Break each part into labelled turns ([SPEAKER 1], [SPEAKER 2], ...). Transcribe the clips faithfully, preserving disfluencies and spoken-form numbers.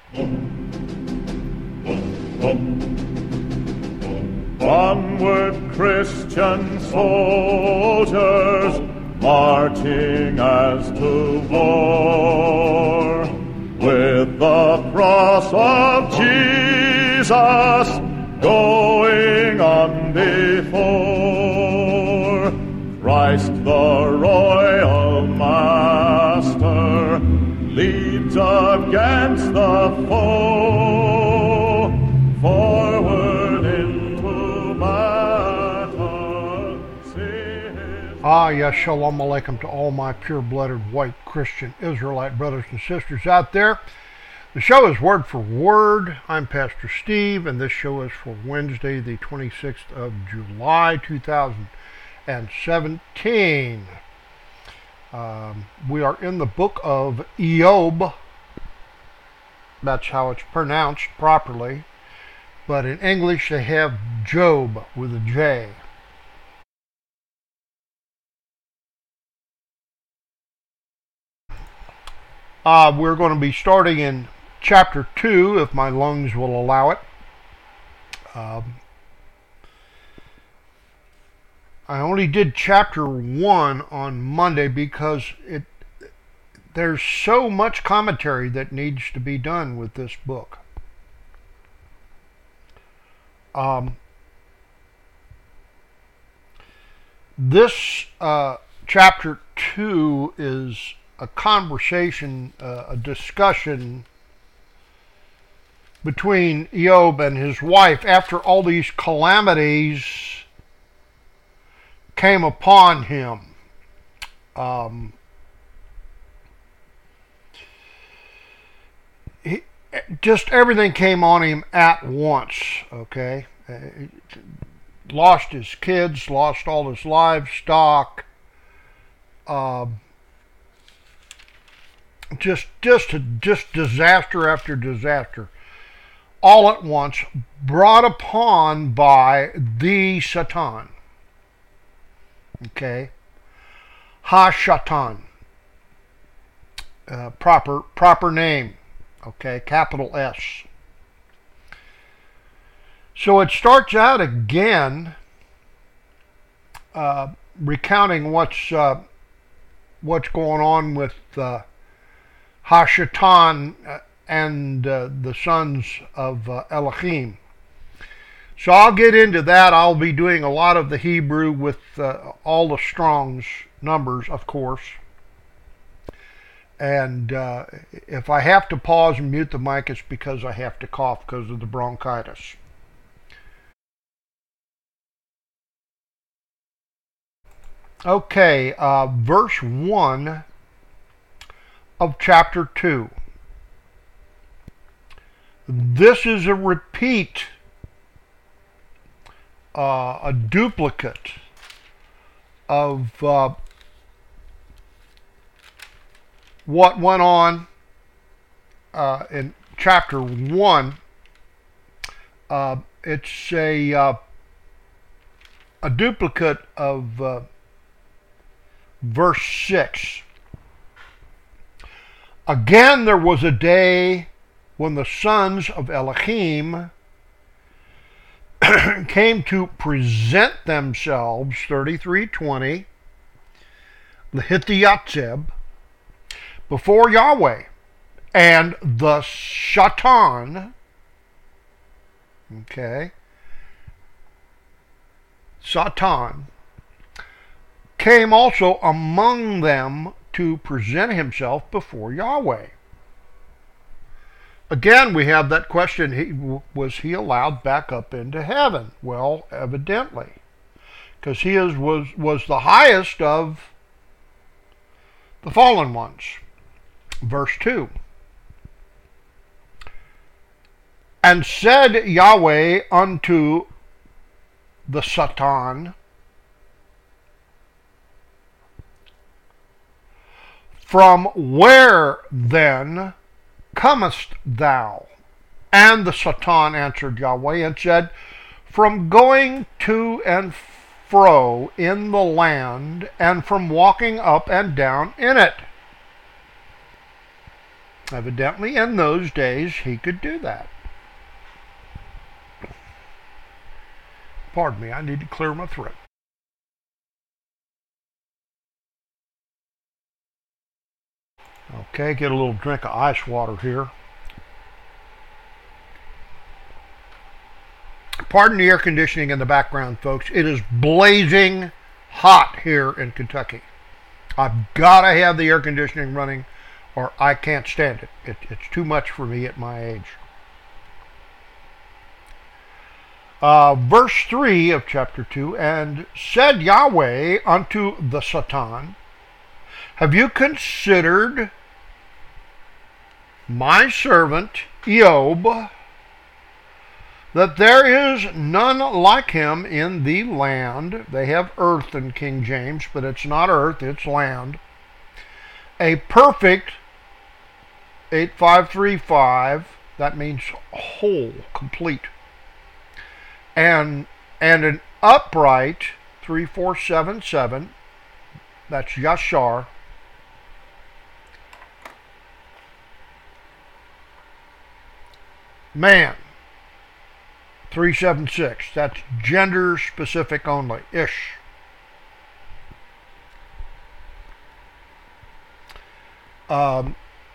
[SPEAKER 1] Onward, Christian soldiers, marching as to war, with the cross of Jesus going on before. Christ the royal master leads against the foe, forward into battle.
[SPEAKER 2] Ah, yes, shalom aleichem to all my pure-blooded white Christian Israelite brothers and sisters out there. The show is Word for Word. I'm Pastor Steve, and this show is for Wednesday, the twenty-sixth of July, two thousand seventeen. Um, we are in the book of Eob. That's how it's pronounced properly. But in English, they have Job with a J. Uh, we're going to be starting in chapter two, if my lungs will allow it. Um, I only did chapter one on Monday because it there's so much commentary that needs to be done with this book. Um, this uh, chapter two is a conversation, uh, a discussion between Eob and his wife after all these calamities came upon him. Um, he, just everything came on him at once, okay? Uh, lost his kids, lost all his livestock, uh, just, just, just disaster after disaster, all at once, brought upon by the Satan. Okay, Ha-Shatan, uh, proper proper name. Okay, capital S. So it starts out again, uh, recounting what's uh, what's going on with uh, Ha-Shatan and uh, the sons of uh, Elohim. So I'll get into that. I'll be doing a lot of the Hebrew with uh, all the Strong's numbers, of course. And uh, if I have to pause and mute the mic, it's because I have to cough because of the bronchitis. Okay, uh, verse one of chapter two. This is a repeat. Uh, a duplicate of uh, what went on uh, in chapter one. Uh, it's a uh, a duplicate of uh, verse six. Again, there was a day when the sons of Elohim came to present themselves, thirty-three twenty, L'Hityatzeb, before Yahweh, and the Shatan, okay, Satan, came also among them to present himself before Yahweh. Again, we have that question, he, was he allowed back up into heaven? Well, evidently, because he is, was, was the highest of the fallen ones. Verse two. And said Yahweh unto the Satan, from where then comest thou? And the Satan answered Yahweh and said, from going to and fro in the land, and from walking up and down in it. Evidently, in those days, he could do that. Pardon me, I need to clear my throat. Okay, get a little drink of ice water here. Pardon the air conditioning in the background, folks. It is blazing hot here in Kentucky. I've got to have the air conditioning running or I can't stand it. it. It's too much for me at my age. Uh, verse three of chapter two, and said Yahweh unto the Satan, have you considered my servant Eob, that there is none like him in the land? They have earth in King James, but it's not earth, it's land. A perfect, eight five three five, that means whole, complete. And, and an upright, three four seven seven, that's Yashar. Man, three seven six, that's gender specific only, ish. Um,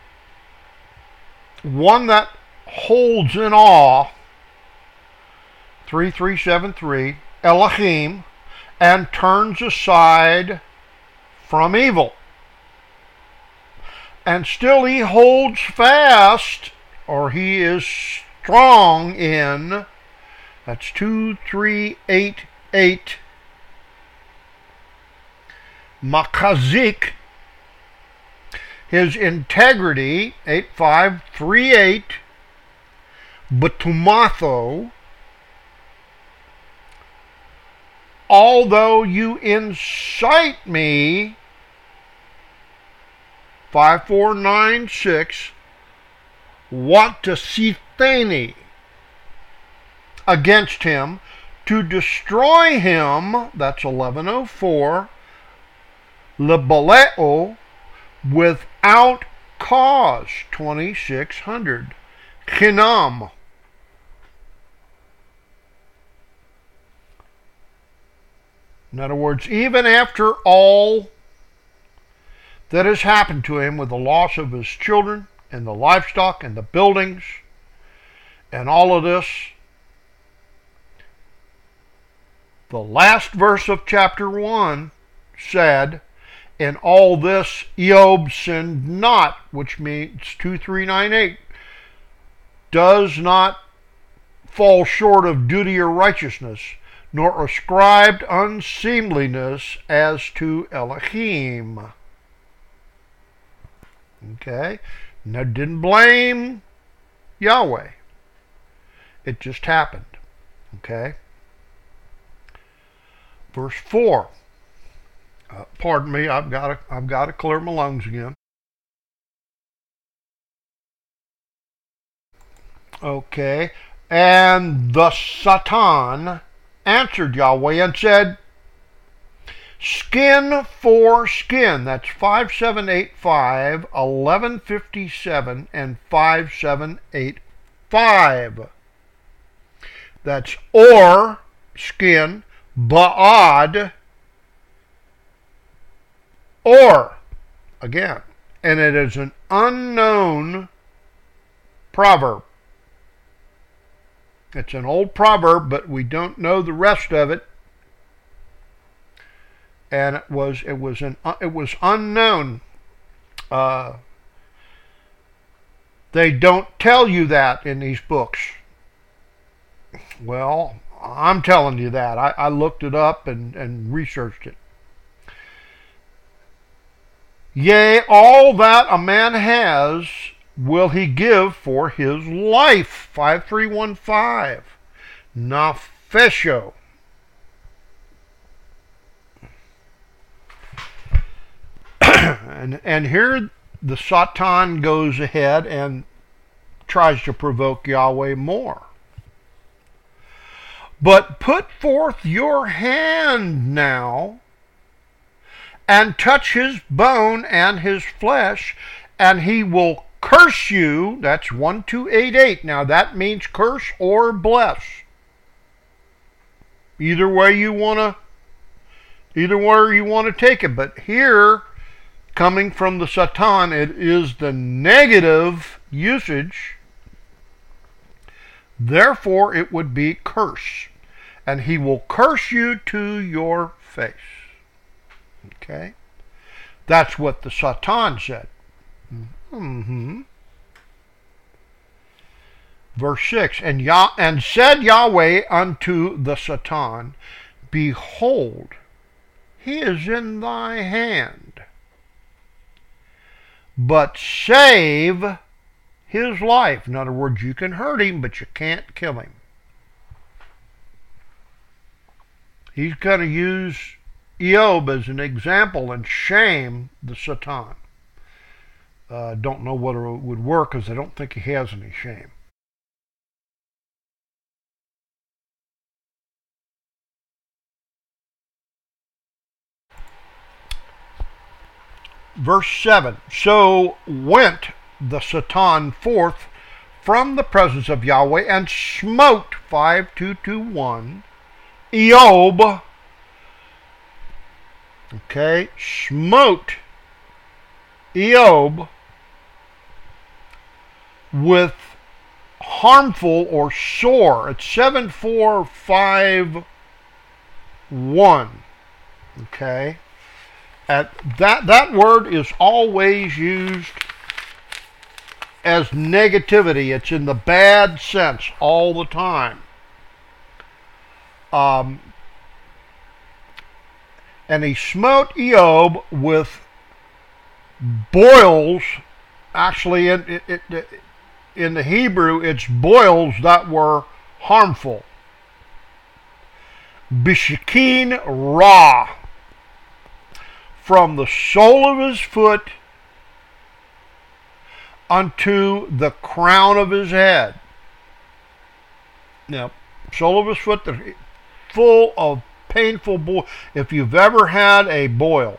[SPEAKER 2] one that holds in awe, three three seven three, Elohim, and turns aside from evil. And still he holds fast, or he is strong in, that's two three eight eight, Makazik, his integrity, eight five three eight, Batumatho, although you incite me, five four nine six, want to sitheni, against him, to destroy him, that's eleven oh four, lebaleo, without cause, twenty-six hundred, chinam. In other words, even after all that has happened to him with the loss of his children and the livestock and the buildings and all of this, the last verse of chapter one said, in all this Eob sinned not, which means two three nine eight, does not fall short of duty or righteousness, nor ascribed unseemliness as to Elohim. Okay? Now, didn't blame Yahweh. It just happened. Okay? Verse four. Uh, pardon me, I've got to, I've got to clear my lungs again. Okay. And the Satan answered Yahweh and said, skin for skin. That's five seven eight five, eleven fifty-seven, and five seven eight five. That's or, skin, ba'ad, or, again. And it is an unknown proverb. It's an old proverb, but we don't know the rest of it. And it was it was an it was unknown. Uh, they don't tell you that in these books. Well, I'm telling you that. I, I looked it up and, and researched it. Yea, all that a man has will he give for his life. five three one five. Nafesho. and, and here the Satan goes ahead and tries to provoke Yahweh more. But put forth your hand now, and touch his bone and his flesh, and he will curse you, that's one two eight eight. Now that means curse or bless. Either way you want to, either way you want to take it. But here, coming from the Satan, it is the negative usage. Therefore, it would be curse. And he will curse you to your face. Okay? That's what the Satan said. Mm-hmm. Verse six, and, Yah- and said Yahweh unto the Satan, behold, he is in thy hand, but save his life. In other words, you can hurt him, but you can't kill him. He's going to use Eob as an example and shame the Satan. Uh, don't know whether it would work, because I don't think he has any shame. Verse seven, so went the Satan forth from the presence of Yahweh and smote, five two two one, Eob, okay, smote Eob with harmful or sore. It's seven four five one, okay. And that, that word is always used as negativity. It's in the bad sense all the time. Um, and he smote Eob with boils. Actually, in, it, it, in the Hebrew, it's boils that were harmful. Bishakin Ra. From the sole of his foot unto the crown of his head. Now, sole of his foot, full of painful boil. If you've ever had a boil,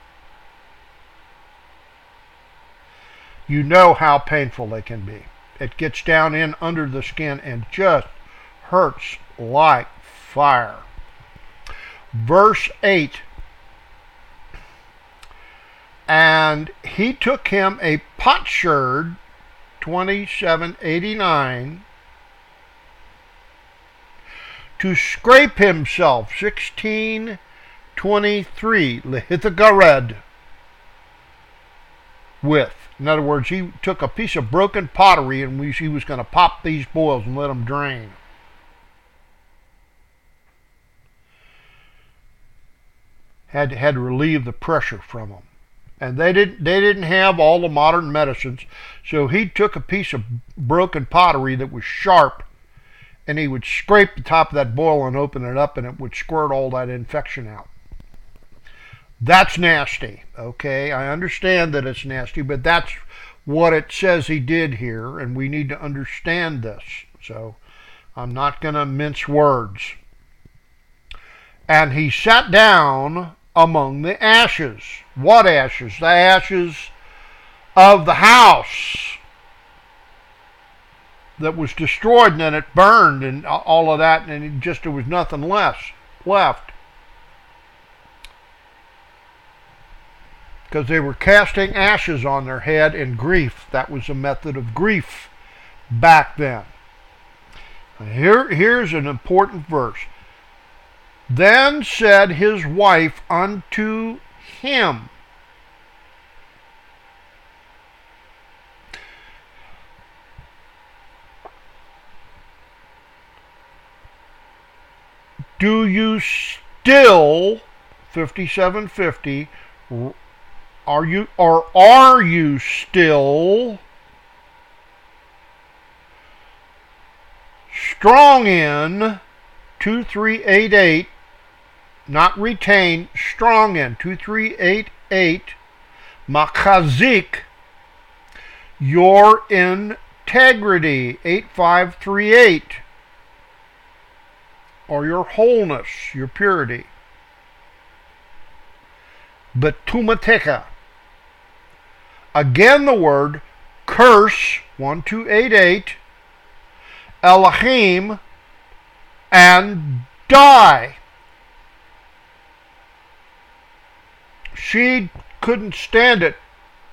[SPEAKER 2] you know how painful they can be. It gets down in under the skin and just hurts like fire. Verse eight. And he took him a potsherd, twenty-seven eighty-nine, to scrape himself, sixteen twenty-three, Lehithagared, with. In other words, he took a piece of broken pottery and we, he was going to pop these boils and let them drain. Had, had to relieve the pressure from them. And they didn't, they didn't have all the modern medicines, so he took a piece of broken pottery that was sharp, and he would scrape the top of that boil and open it up, and it would squirt all that infection out. That's nasty, okay? I understand that it's nasty, but that's what it says he did here, and we need to understand this. So I'm not going to mince words. And he sat down among the ashes. What ashes? The ashes of the house that was destroyed, and then it burned and all of that, and it just there was nothing less left. Because they were casting ashes on their head in grief. That was a method of grief back then. Here, here's an important verse. Then said his wife unto him, do you still, fifty-seven fifty, are you, or are you still strong in, two three eight eight, not retain, strong in, two three eight eight, machazik, your integrity, eight five three eight, or your wholeness, your purity. But tumateka, again the word curse, one two eight eight, Elohim, and die. She couldn't stand it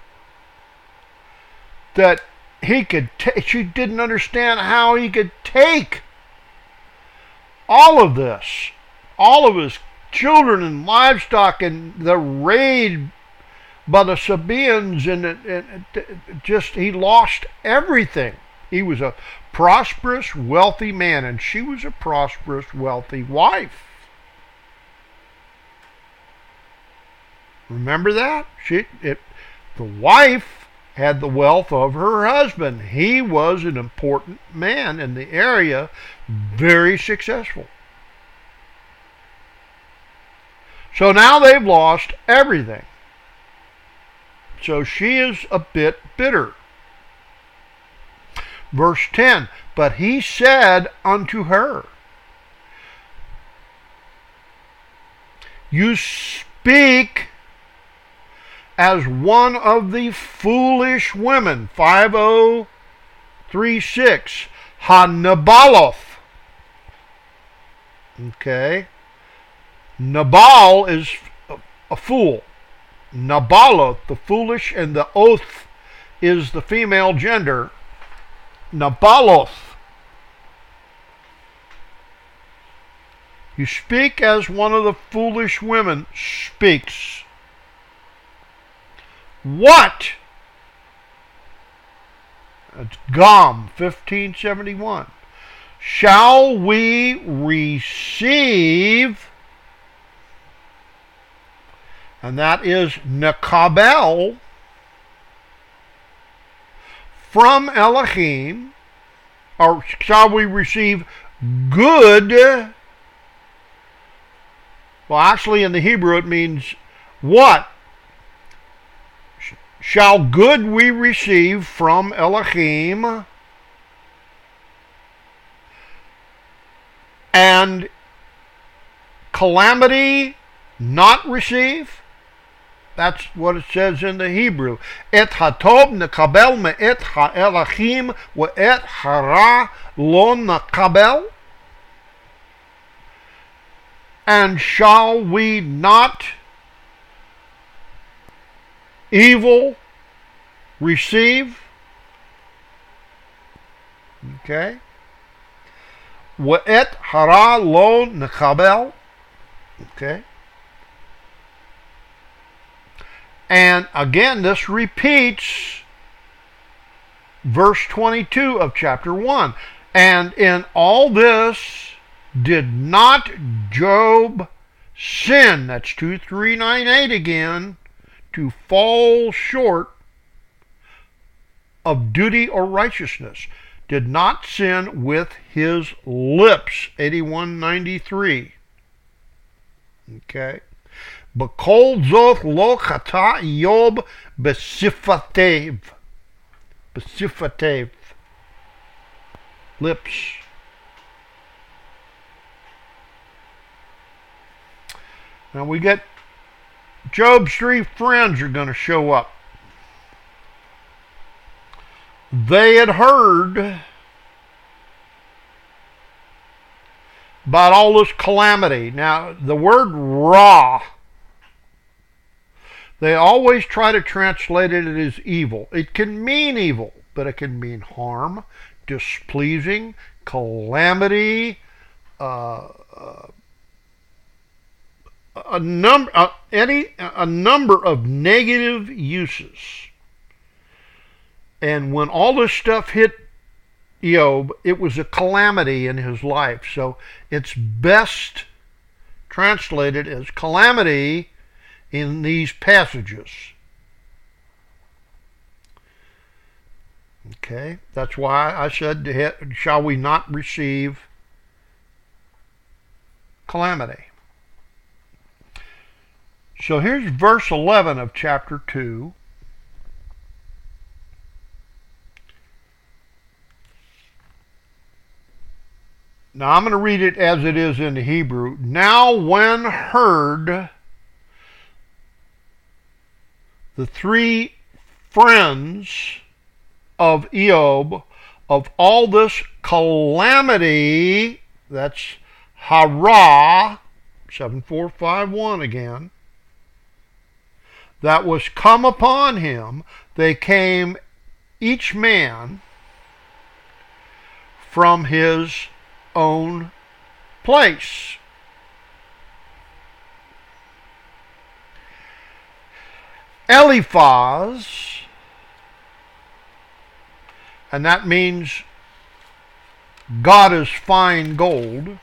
[SPEAKER 2] that he could ta- she didn't understand how he could take all of this, all of his children and livestock, and the raid by the Sabaeans, and it, it, it, just he lost everything. He was a prosperous, wealthy man, and she was a prosperous, wealthy wife. Remember that? She, it, the wife had the wealth of her husband. He was an important man in the area, very successful. So now they've lost everything. So she is a bit bitter. Verse ten, but he said unto her, you speak as one of the foolish women. five oh three six, Ha-Nabaloth. Okay. Nabal is a, a fool. Nabaloth, the foolish, and the oath is the female gender. Nabaloth. You speak as one of the foolish women speaks. What? It's Gom fifteen seventy-one. Shall we receive? And that is Nekabel from Elohim, or shall we receive good? Well, actually in the Hebrew it means what? Shall good we receive from Elohim, and calamity not receive? That's what it says in the Hebrew. Et hatob nekabel me'et ha'elachim ve'et hara lo nekabel. And shall we not evil receive? Okay. Ve'et hara lo nekabel. Okay. And again, this repeats verse twenty-two of chapter one. And in all this did not Job sin, that's two three nine eight again, to fall short of duty or righteousness. Did not sin with his lips, eighty-one ninety-three. Okay. B'kol zoth lo chata Yob b'sifatev. B'sifatev. Lips. Now we get Job's three friends are going to show up. They had heard about all this calamity. Now, the word ra, they always try to translate it as evil. It can mean evil, but it can mean harm, displeasing, calamity, uh, uh, a number, uh, any, a number of negative uses. And when all this stuff hit Job, it was a calamity in his life. So it's best translated as calamity in these passages. Okay, that's why I said, shall we not receive calamity? So here's verse eleven of chapter two. Now I'm going to read it as it is in the Hebrew. Now when heard the three friends of Eob, of all this calamity, that's hara, seven four five one again, that was come upon him, they came each man from his own place. Eliphaz, and that means God is fine gold.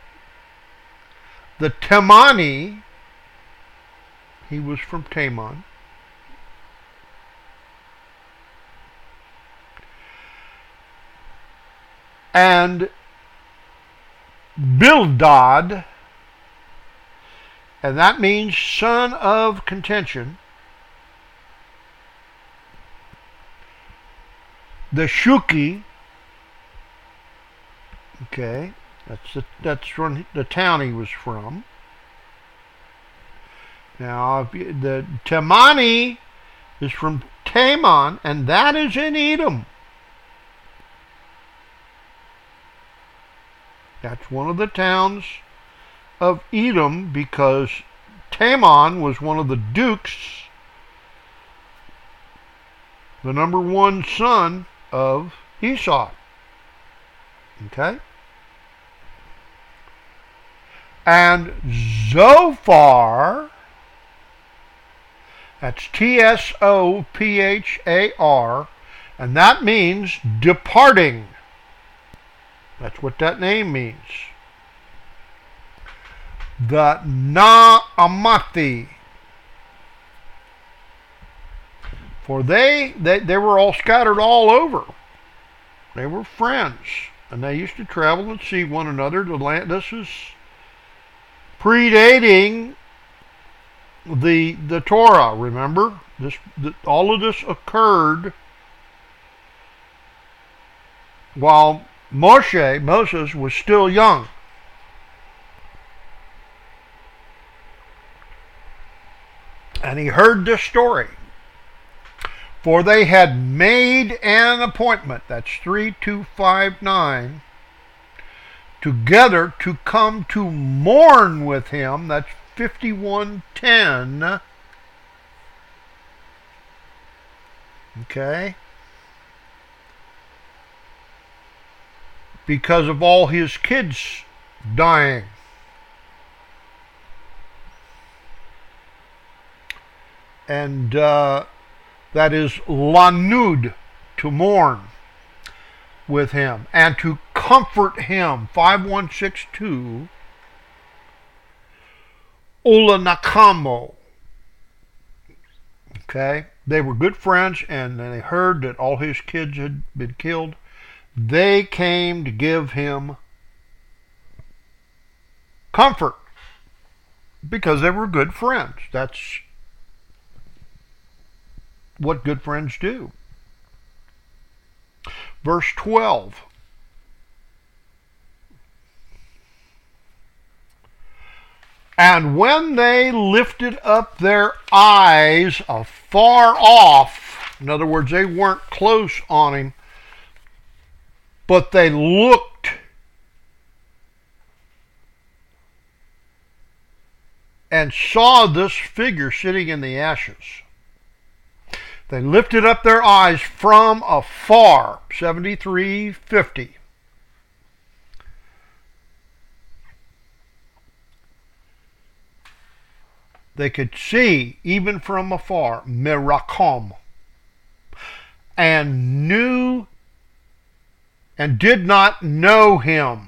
[SPEAKER 2] The Temani, he was from Teman. And Bildad, and that means son of contention. The Shuki, okay, that's the, that's from the town he was from. Now, if you, the Temani is from Teman, and that is in Edom. That's one of the towns of Edom, because Teman was one of the dukes, the number one son of Esau. Okay? And Zophar, that's T S O P H A R, and that means departing. That's what that name means. The Naamathi. For they, they, they were all scattered all over. They were friends. And they used to travel and see one another. The land, this is predating the, the Torah, remember? This, the, all of this occurred while Moshe, Moses, was still young. And he heard this story. For they had made an appointment, that's three two five nine, together to come to mourn with him, that's fifty-one ten. Okay? Because of all his kids dying. And uh, that is lanud, to mourn with him, and to comfort him, five one six two, Ula Nakamo. Okay? They were good friends, and they heard that all his kids had been killed. They came to give him comfort because they were good friends. That's what good friends do. Verse twelve. And when they lifted up their eyes afar off, in other words, they weren't close on him, but they looked and saw this figure sitting in the ashes. They lifted up their eyes from afar, seventy-three fifty. They could see, even from afar, Mirakom, and knew and did not know him.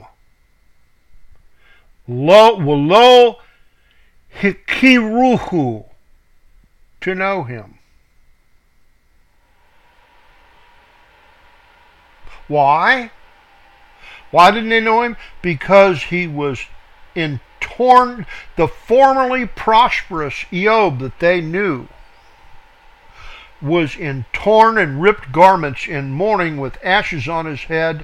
[SPEAKER 2] Lo, lo hikiruhu, to know him. Why? Why didn't they know him? Because he was in torn, the formerly prosperous Eob that they knew was in torn and ripped garments in mourning with ashes on his head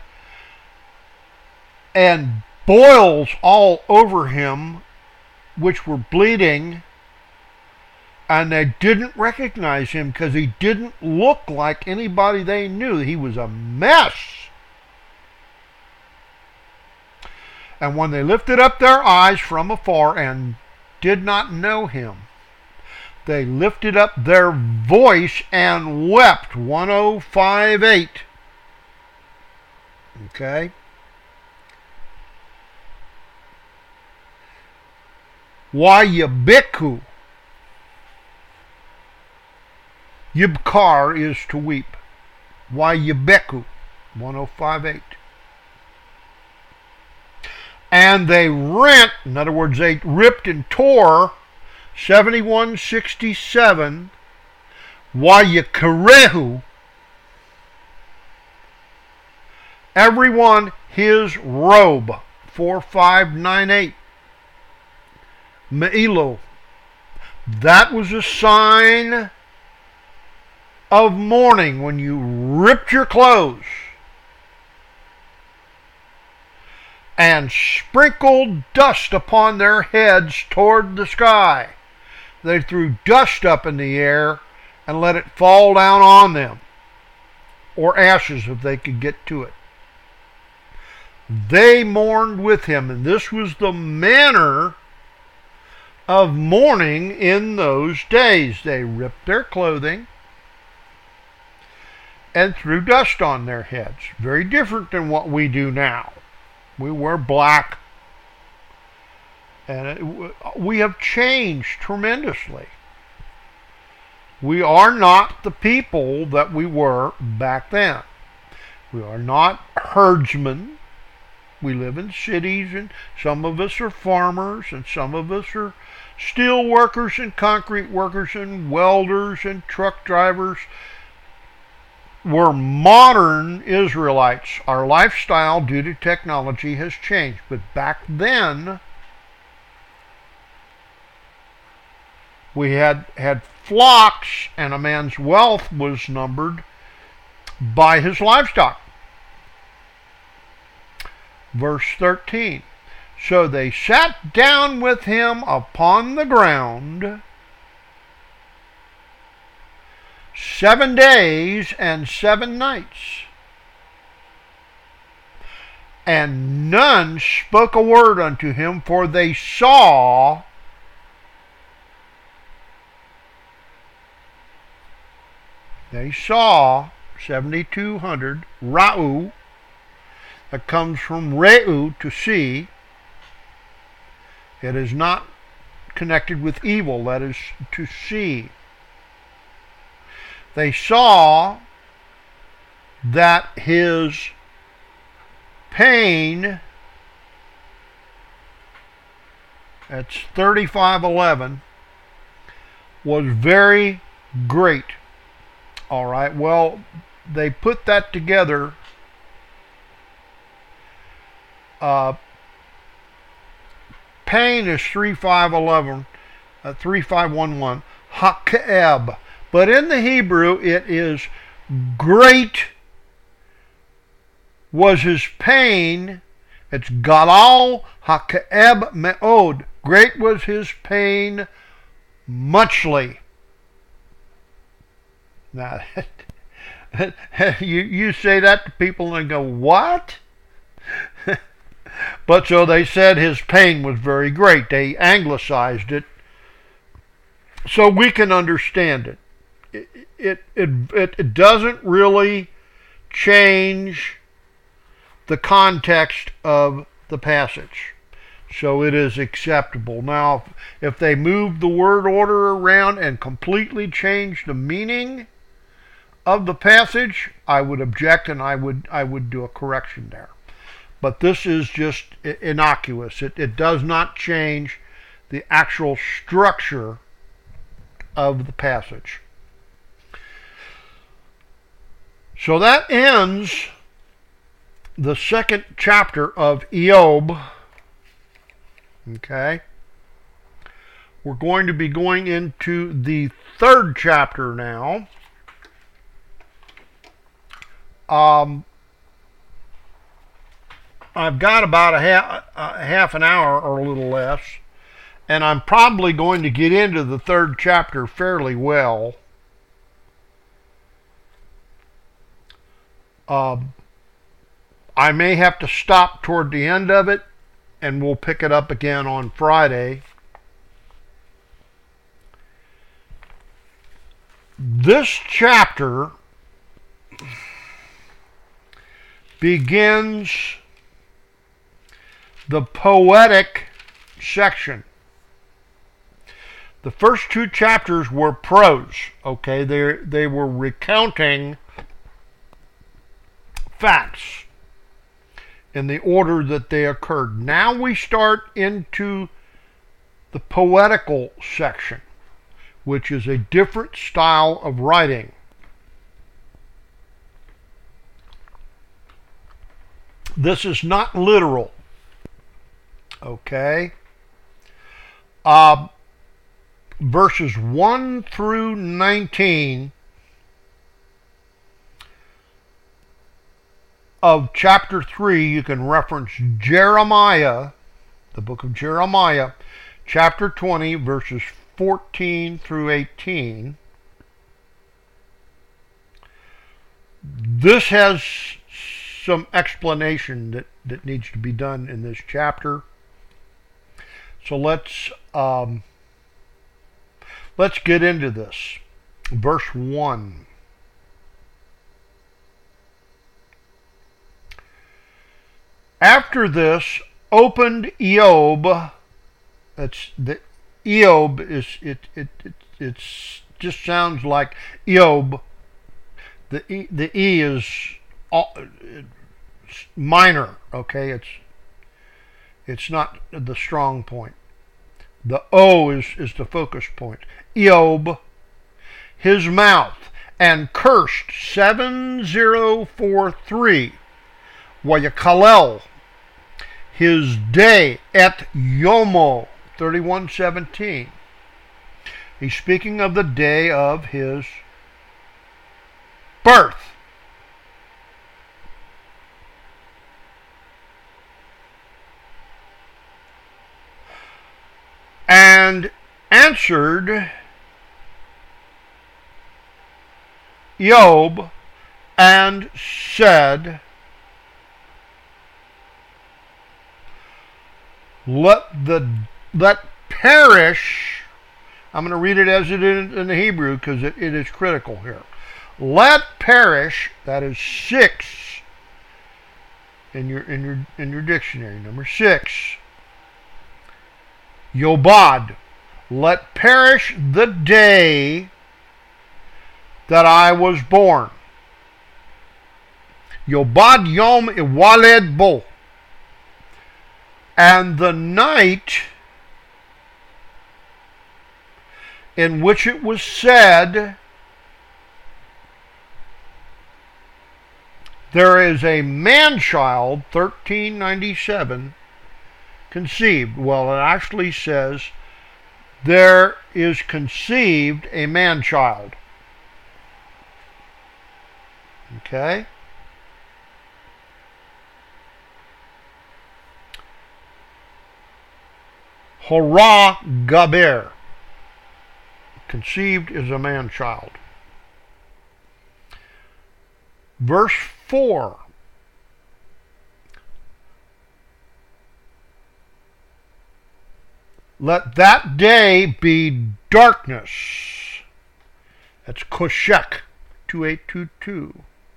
[SPEAKER 2] and boils all over him which were bleeding, And they didn't recognize him because he didn't look like anybody they knew. He was a mess. And when they lifted up their eyes from afar and did not know him, they lifted up their voice and wept. one oh five eight. Okay? Wayabiku. Yibkar is to weep. Wayabeku. one oh five eight. And they rent, in other words, they ripped and tore, seventy-one sixty-seven, Wayakarehu, everyone his robe, four five nine eight. Me'ilo, that was a sign of mourning when you ripped your clothes and sprinkled dust upon their heads toward the sky. They threw dust up in the air and let it fall down on them, or ashes if they could get to it. They mourned with him, and this was the manner of mourning in those days. They ripped their clothing and threw dust on their heads. Very different than what we do now. We wear black, and it, we have changed tremendously. We are not the people that we were back then. We are not herdsmen. We live in cities, and some of us are farmers, and some of us are steel workers and concrete workers and welders and truck drivers. We're modern Israelites. Our lifestyle, due to technology, has changed. But back then, we had, had flocks, and a man's wealth was numbered by his livestock. Verse thirteen. So they sat down with him upon the ground seven days and seven nights, and none spoke a word unto him, for they saw they saw seventy-two hundred Ra'u, that comes from Re'u, to see. It is not connected with evil, that is to see. They saw that his pain, that's thirty-five eleven, was very great. All right, well, they put that together. Uh, pain is thirty-five eleven, uh, thirty-five eleven, Hakeb. But in the Hebrew, it is great was his pain. It's Galal Hakeb Me'od. Great was his pain muchly. Now, you, you say that to people and they go, what? But so they said his pain was very great. They anglicized it so we can understand it. It, it, it, it doesn't really change the context of the passage, so it is acceptable. Now, if they move the word order around and completely change the meaning of the passage, I would object, and I would I would do a correction there. But this is just innocuous. It, it does not change the actual structure of the passage. So that ends the second chapter of Eob. Okay. We're going to be going into the third chapter now. Um, I've got about a half, a half an hour or a little less, and I'm probably going to get into the third chapter fairly well. Um, I may have to stop toward the end of it, and we'll pick it up again on Friday. This chapter begins the poetic section. The first two chapters were prose, okay? They, they were recounting facts in the order that they occurred. Now we start into the poetical section, which is a different style of writing. This is not literal, okay? Uh, verses one through nineteen of chapter three, you can reference Jeremiah, the book of Jeremiah, chapter twenty, verses fourteen through eighteen. This has some explanation that, that needs to be done in this chapter. So let's um, let's get into this. Verse one. After this opened Eob. That's the Eob is it it it it's just sounds like Eob. The e, the e is all, it's minor. Okay, it's it's not the strong point. The O is is the focus point. Eob, his mouth, and cursed seven zero four three. Wayakalel, his day et yomo, thirty-one seventeen. He's speaking of the day of his birth. And answered Eob and said, Let the let perish. I'm going to read it as it is in the Hebrew because it, it is critical here. Let perish. That is six in your in your in your dictionary. Number six. Yobad. Let perish the day that I was born. Yobad yom iwaled bo. And the night in which it was said, there is a man-child, thirteen ninety-seven, conceived. Well, it actually says, there is conceived a man-child. Okay? Hora Gaber, conceived is a man-child. Verse four. Let that day be darkness. That's Koshek, twenty-eight twenty-two.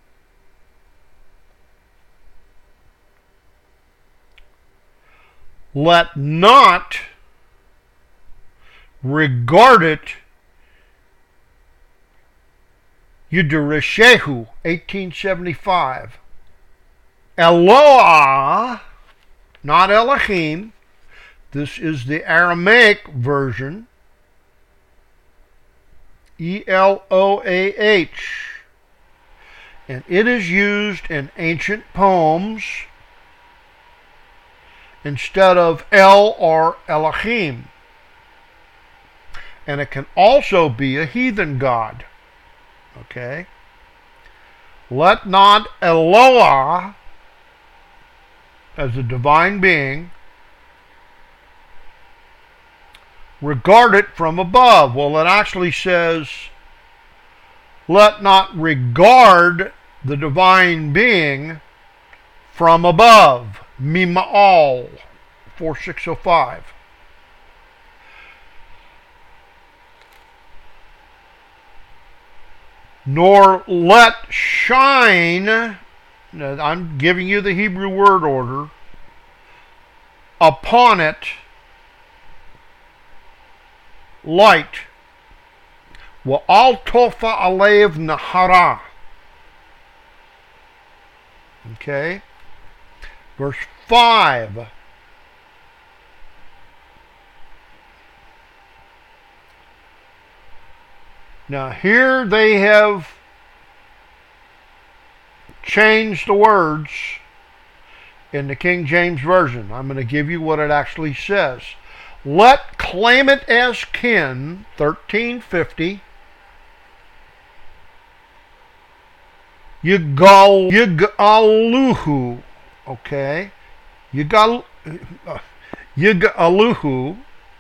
[SPEAKER 2] Let not regard it Yudarishehu, eighteen seventy-five. Eloah, not Elohim. This is the Aramaic version. E L O A H. And it is used in ancient poems instead of El or Elohim. And it can also be a heathen god. Okay? Let not Eloah, as a divine being, regard it from above. Well, it actually says, let not regard the divine being from above. Mima'al, forty-six oh five. Nor let shine, I'm giving you the Hebrew word order, upon it light. Wa'al tofa alev nahara. Okay. Verse five. Now here they have changed the words in the King James Version. I'm going to give you what it actually says. Let claim it as kin, thirteen fifty. Yigal, Yigaluhu, okay? Yigal, uh, Yigaluhu.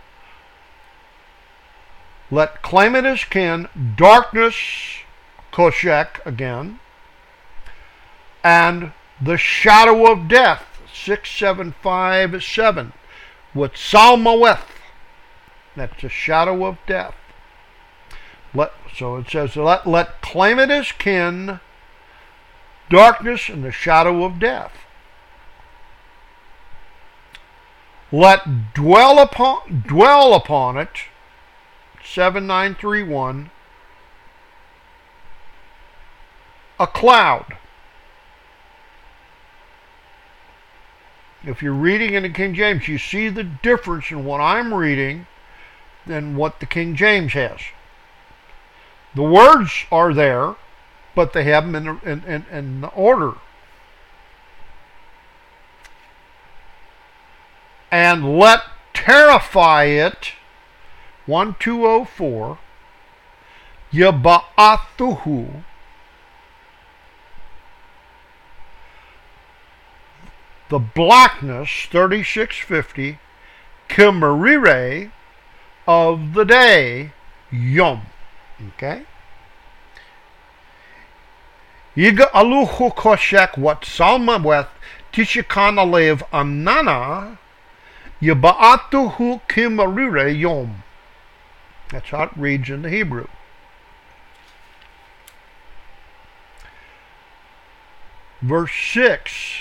[SPEAKER 2] Let claim it as kin, darkness, Koshek again, and the shadow of death, six seven five seven, with Salmaweth, that's the shadow of death. Let, so it says, let, let claim it as kin, darkness and the shadow of death. Let dwell upon, dwell upon it, seven nine three one, a cloud. If you're reading in the King James, you see the difference in what I'm reading than what the King James has. The words are there, but they have them in, in, in, in the order. And let terrify it, one two oh four, Yaba'athuhu, the blackness, thirty-six fifty, Kimarire, of the day, Yom. Okay? Yiga aluhu koshek what salmaweth tishikan alev amnana, Yaba'atuhu Kimarire Yom. That's how it reads in the Hebrew. Verse six.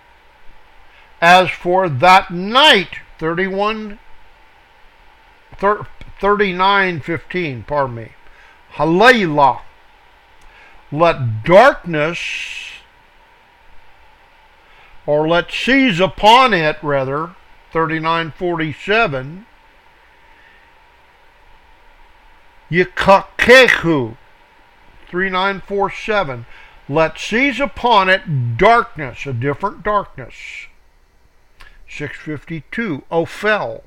[SPEAKER 2] As for that night, thirty-one, thirty-nine fifteen, pardon me, Halayla, let darkness, or let seize upon it, rather, thirty-nine forty-seven, Yikakehu, thirty-nine forty-seven, let seize upon it darkness, a different darkness. six fifty-two, Ophel.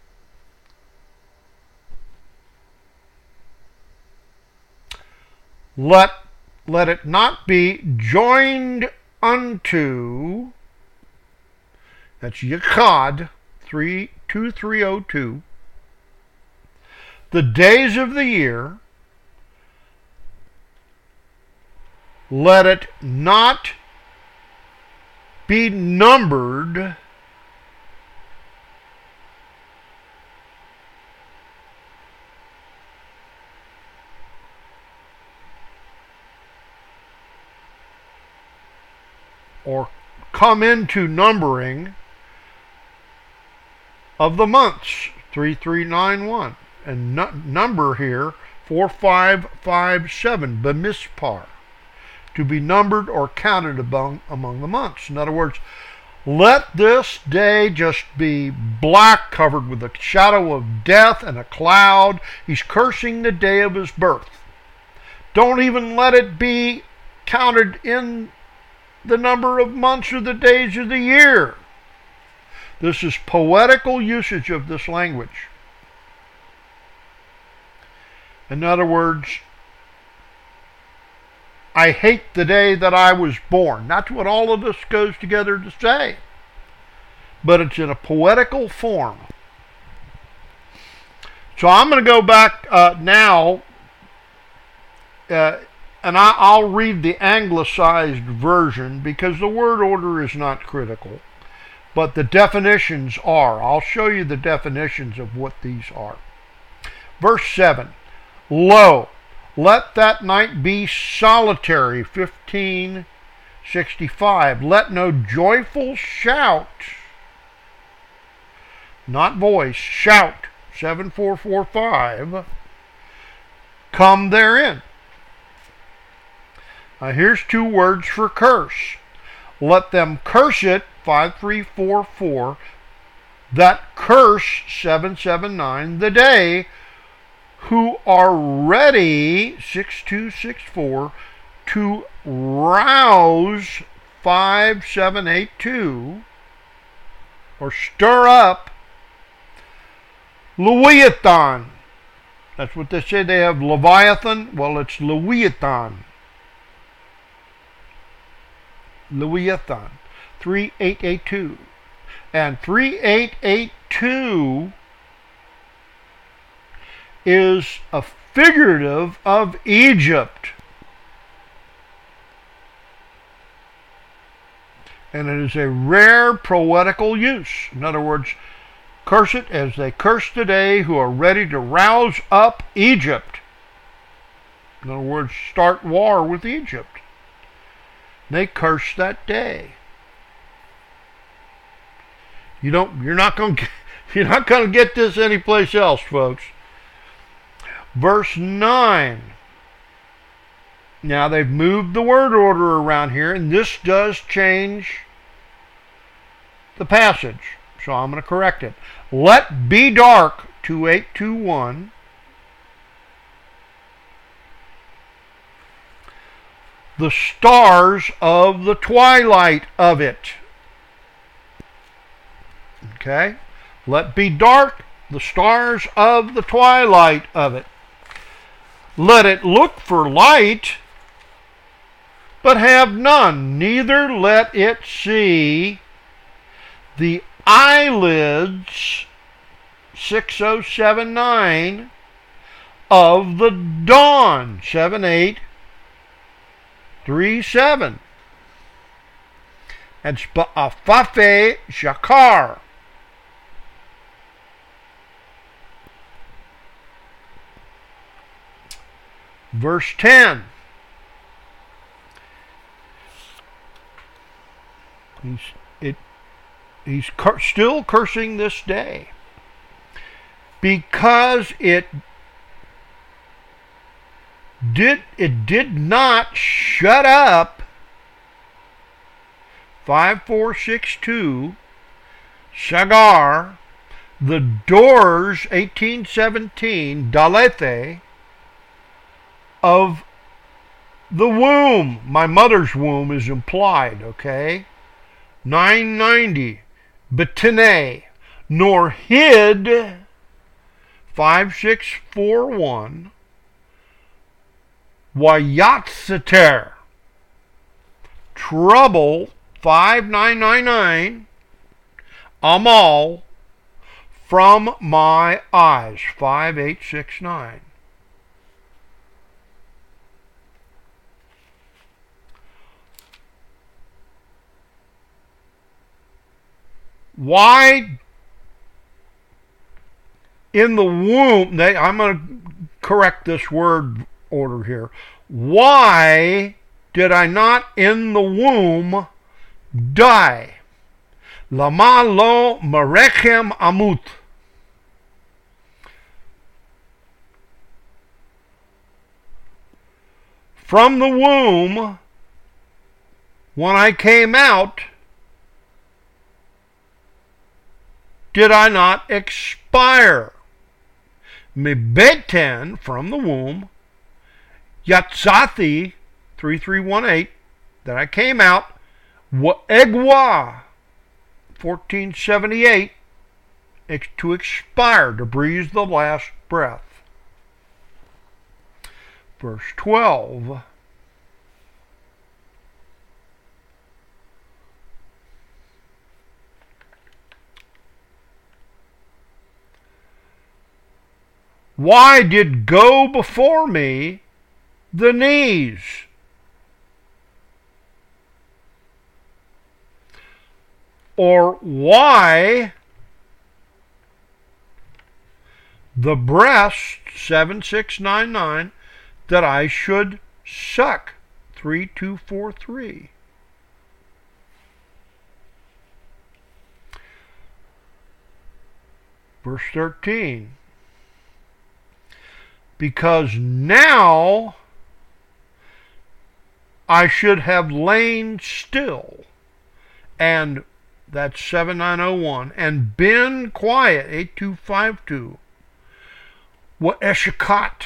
[SPEAKER 2] Let, let it not be joined unto, that's Yechad, two three oh two, the days of the year, let it not be numbered or come into numbering of the months, three three nine one, and number here four five five seven, bemispar, to be numbered or counted among, among the months. In other words, let this day just be black, covered with a shadow of death and a cloud. He's cursing the day of his birth. Don't even let it be counted in the number of months or the days of the year. This is poetical usage of this language. In other words, I hate the day that I was born. That's what all of this goes together to say. But it's in a poetical form. So I'm going to go back uh, now, uh, and I, I'll read the anglicized version because the word order is not critical, but the definitions are. I'll show you the definitions of what these are. Verse seven, lo, let that night be solitary, fifteen sixty-five. Let no joyful shout, not voice, shout, seven four four five, come therein. Now here's two words for curse. Let them curse it, five three four four, that curse, seven seven nine, the day, who are ready, six two six four, to rouse, five seven eight two, or stir up, Leviathan. That's what they say. They have Leviathan. Well, it's Leviathan. Leviathan. three eight eight two. And three eight eight two is a figurative of Egypt. And it is a rare poetical use. In other words, curse it as they curse today who are ready to rouse up Egypt. In other words, start war with Egypt. They curse that day. You don't. You're not going. You're not going to get this anyplace else, folks. Verse nine. Now they've moved the word order around here, and this does change the passage. So I'm going to correct it. Let be dark, two eight two one. The stars of the twilight of it. Okay? Let be dark, the stars of the twilight of it. Let it look for light, but have none. Neither let it see the eyelids, six oh seven nine, of the dawn, seven eight three seven. And Afafe Shakar. Verse ten. He's it. He's cur- still cursing this day because it did it did not shut up. Five four six two. Shagar, the doors, eighteen seventeen. Dalethe, of the womb. My mother's womb is implied, okay? nine ninety. Betene, nor hid, five six four one. Wayatseter, trouble, five nine nine nine. Amal, from my eyes, five eight six nine. Why in the womb, they, I'm going to correct this word order here. Why did I not in the womb die? Lama lo marechem amut. From the womb, when I came out, did I not expire? Mibeten, from the womb, Yatzati, three three one eight, that I came out, Egwa, fourteen seventy-eight, to expire, to breathe the last breath. Verse twelve. Why did go before me the knees? Or why the breast, seven six nine nine, that I should suck, three two four three. Verse thirteen. Because now I should have lain still, and that's seven nine zero one, and been quiet, eight two five two. What eshakat?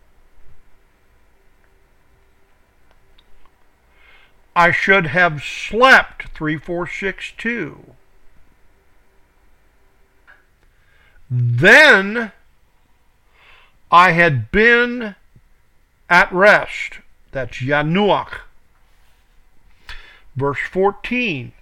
[SPEAKER 2] I should have slept, three four six two. Then I had been at rest. That's Yanuach. Verse fourteen.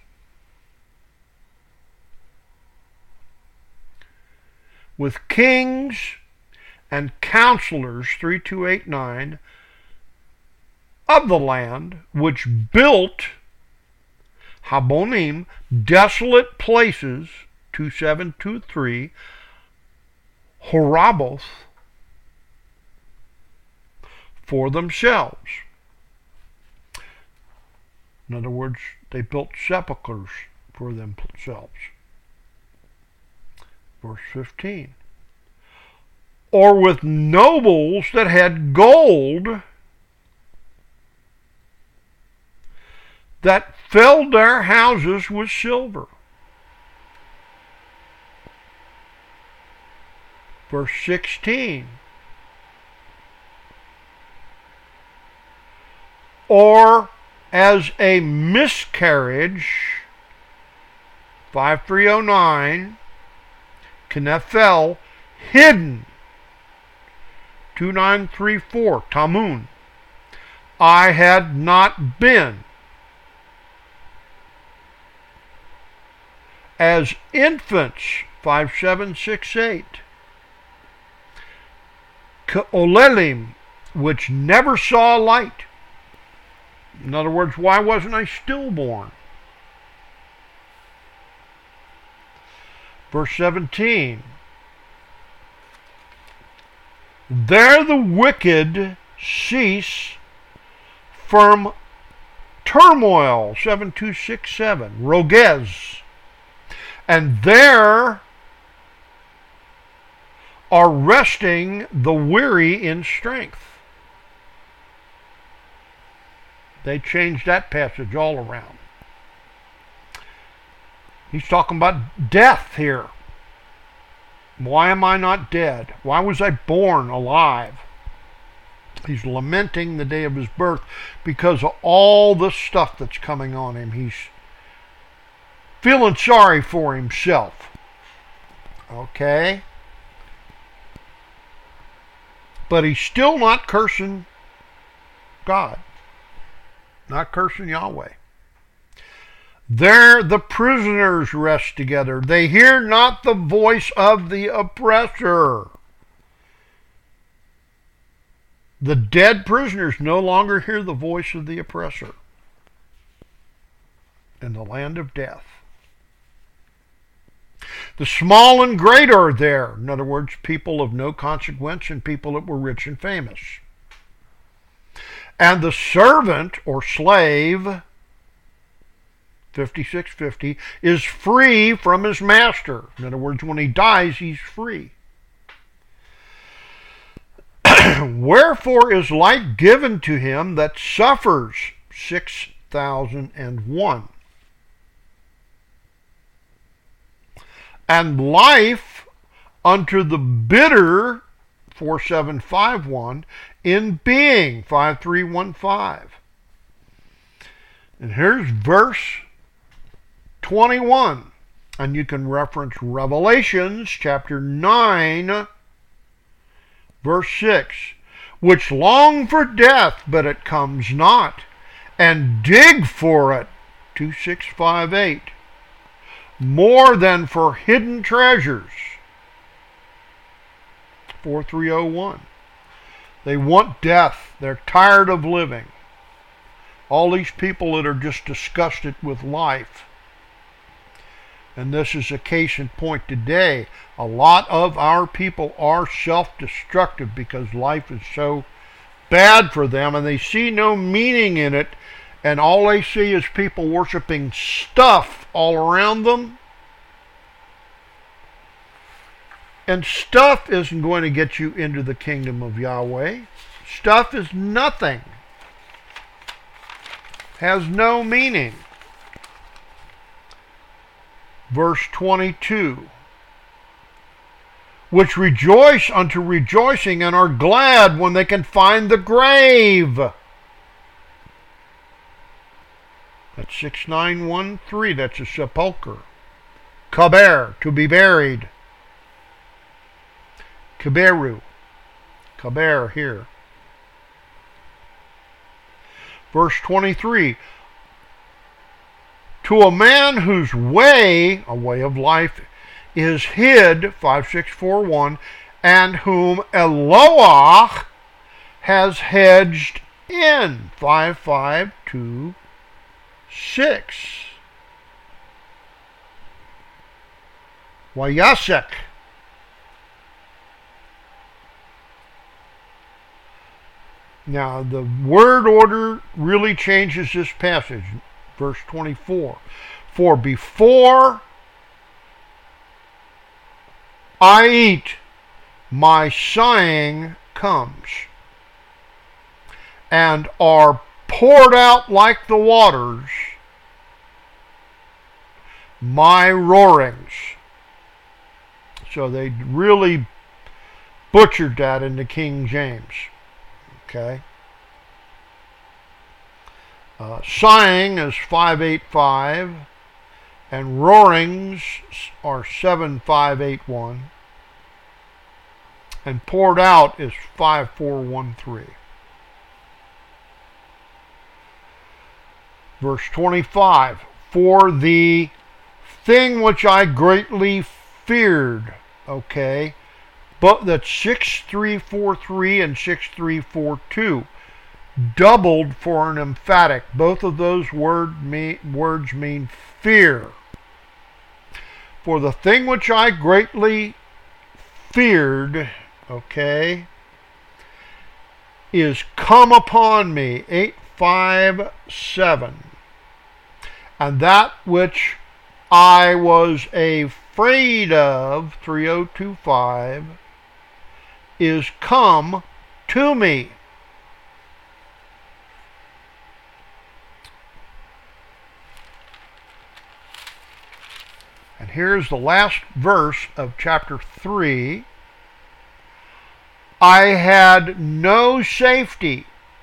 [SPEAKER 2] With kings and counselors, three two eight nine, of the land, which built Habonim, desolate places, two seven two three, Horaboth, for themselves. In other words, they built sepulchres for themselves. Verse fifteen. Or with nobles that had gold that filled their houses with silver. Verse sixteen. Or as a miscarriage, five three zero nine, Knefel, hidden, two nine three four, Tamun, I had not been. As infants, five seven six eight, Keolelim, which never saw light. In other words, why wasn't I stillborn? Verse seventeen. There the wicked cease from turmoil, seven two six seven, Rogez. And there are resting the weary in strength. They changed that passage all around. He's talking about death here. Why am I not dead? Why was I born alive? He's lamenting the day of his birth because of all the stuff that's coming on him. He's feeling sorry for himself. Okay? But he's still not cursing God. Not cursing Yahweh. There the prisoners rest together. They hear not the voice of the oppressor. The dead prisoners no longer hear the voice of the oppressor in the land of death. The small and great are there. In other words, people of no consequence and people that were rich and famous. And the servant or slave, fifty-six fifty, is free from his master. In other words, when he dies, he's free. Wherefore is light given to him that suffers, six thousand one. And life unto the bitter, four seven five one, in being, five three one five. And here's verse twenty-one. And you can reference Revelations chapter nine, verse six. Which long for death, but it comes not, and dig for it, two six five eight. More than for hidden treasures, four three oh one. They want death. They're tired of living. All these people that are just disgusted with life. And this is a case in point today. A lot of our people are self-destructive because life is so bad for them and they see no meaning in it. And all they see is people worshiping stuff all around them. And stuff isn't going to get you into the kingdom of Yahweh. Stuff is nothing. Has no meaning. Verse twenty-two. Which rejoice unto rejoicing and are glad when they can find the grave. That's six nine one three. That's a sepulcher. Kaber, to be buried. Kaberu. Kaber here. Verse twenty-three. To a man whose way, a way of life, is hid, five six four one, and whom Eloah has hedged in, five five two six. Wayasek. Now, the word order really changes this passage. Verse twenty-four. For before I eat, my sighing comes, and are poured out like the waters, my roarings. So they really butchered that in the King James. Okay. Uh, sighing is five eight five, and roarings are seven five eight one, and poured out is five four one three. Verse twenty-five, for the thing which I greatly feared, okay, but that's six three four three and six three four two. Doubled for an emphatic. Both of those word me, words mean fear. For the thing which I greatly feared, okay, is come upon me, eight five seven. And that which I was afraid of, three oh two five, is come to me. And here's the last verse of chapter three. I had no safety.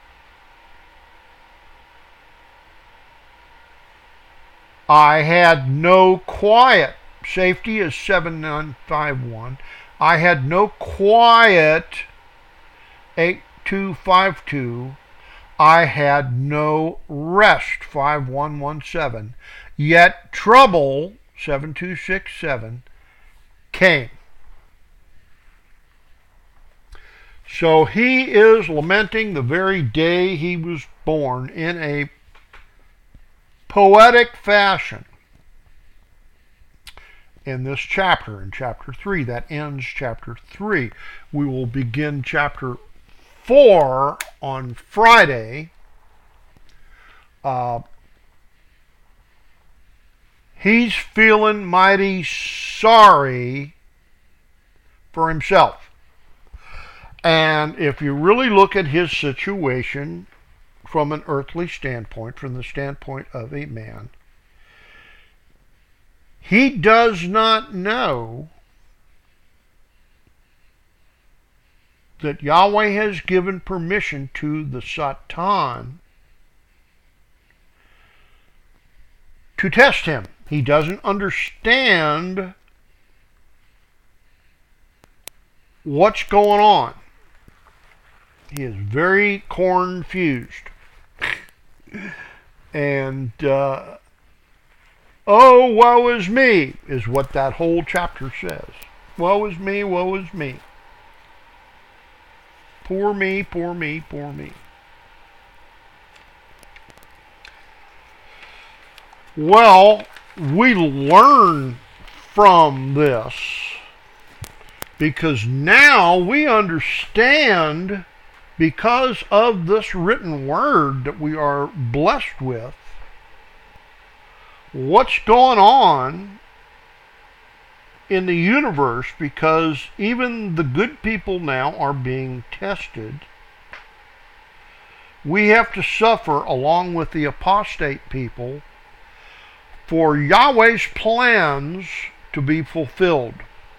[SPEAKER 2] I had no quiet. Safety is seven nine five one. I had no quiet, eight two five two. I had no rest, five one one seven. Yet trouble, seven two six seven, came. So he is lamenting the very day he was born in a poetic fashion in this chapter, in chapter three. That ends chapter three. We will begin chapter four on Friday. Uh, he's feeling mighty sorry for himself. And if you really look at his situation from an earthly standpoint, from the standpoint of a man, he does not know that Yahweh has given permission to the Satan to test him. He doesn't understand what's going on. He is very confused. And, uh, oh, woe is me, is what that whole chapter says. Woe is me, woe is me. Poor me, poor me, poor me. Well, we learn from this because now we understand, because of this written word that we are blessed with, what's going on in the universe, because even the good people now are being tested. We have to suffer along with the apostate people for Yahweh's plans to be fulfilled.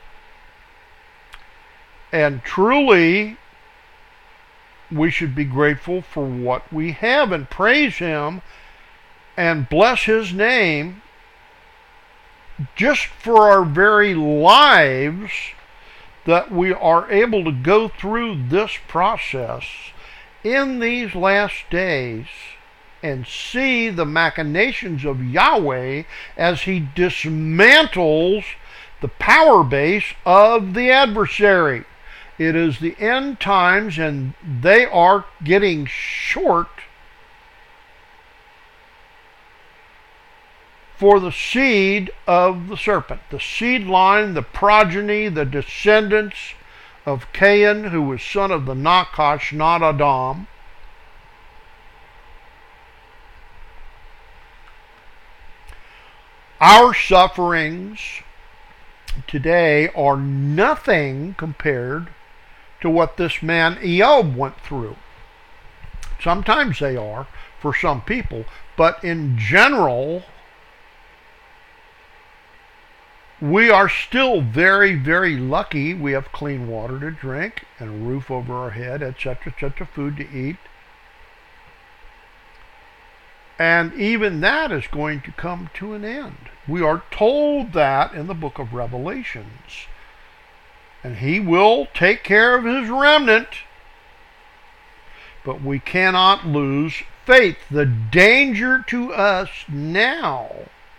[SPEAKER 2] And truly, we should be grateful for what we have and praise Him and bless His name just for our very lives, that we are able to go through this process in these last days and see the machinations of Yahweh as He dismantles the power base of the adversary. It is the end times, and they are getting short for the seed of the serpent, the seed line, the progeny, the descendants of Cain, who was son of the Nakash, not Adam. Our sufferings today are nothing compared to what this man Eob went through. Sometimes they are for some people, but in general, we are still very, very lucky. We have clean water to drink and a roof over our head, et cetera, et cetera, food to eat. And even that is going to come to an end. We are told that in the book of Revelations. And He will take care of His remnant. But we cannot lose faith. The danger to us now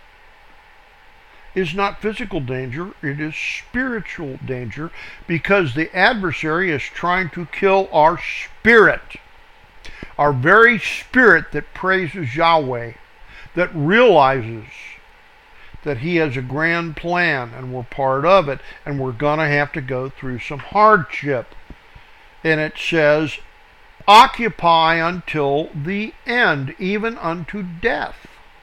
[SPEAKER 2] is not physical danger, it is spiritual danger, because the adversary is trying to kill our spirit. Our very spirit that praises Yahweh, that realizes that He has a grand plan and we're part of it, and we're going to have to go through some hardship. And it says, occupy until the end, even unto death.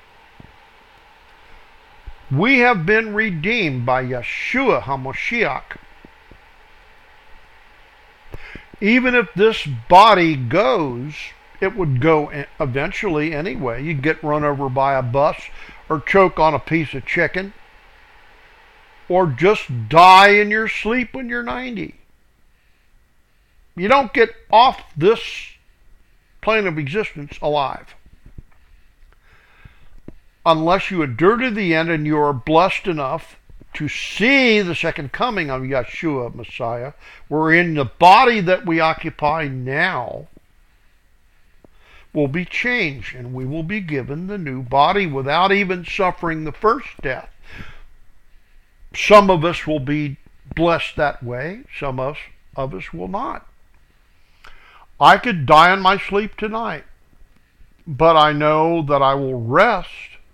[SPEAKER 2] We have been redeemed by Yeshua HaMashiach. Even if this body goes, it would go eventually anyway. You'd get run over by a bus, or choke on a piece of chicken, or just die in your sleep when you're ninety. You don't get off this plane of existence alive, unless you endure to the end and you are blessed enough to see the second coming of Yeshua Messiah, wherein the body that we occupy now will be changed, and we will be given the new body without even suffering the first death. Some of us will be blessed that way, some of us, of us will not. I could die in my sleep tonight, but I know that I will rest,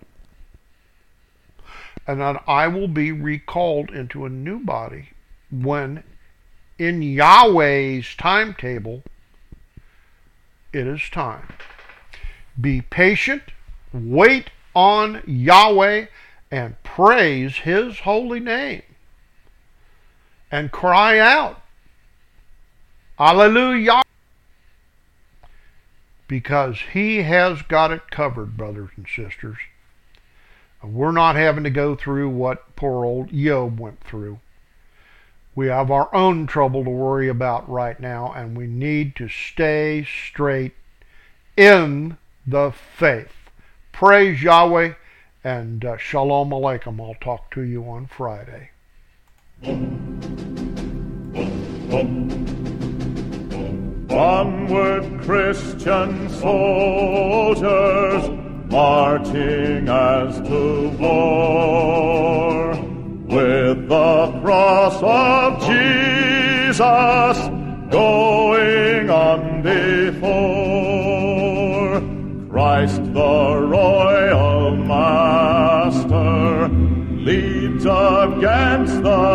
[SPEAKER 2] and that I will be recalled into a new body when, in Yahweh's timetable, it is time. Be patient, wait on Yahweh, and praise His holy name. And cry out, Hallelujah! Because He has got it covered, brothers and sisters. We're not having to go through what poor old Eob went through. We have our own trouble to worry about right now, and we need to stay straight in the faith. Praise Yahweh, and uh, Shalom Aleichem. I'll talk to you on Friday.
[SPEAKER 1] Onward, Christian soldiers, marching as to war, with the cross of Jesus going leads against the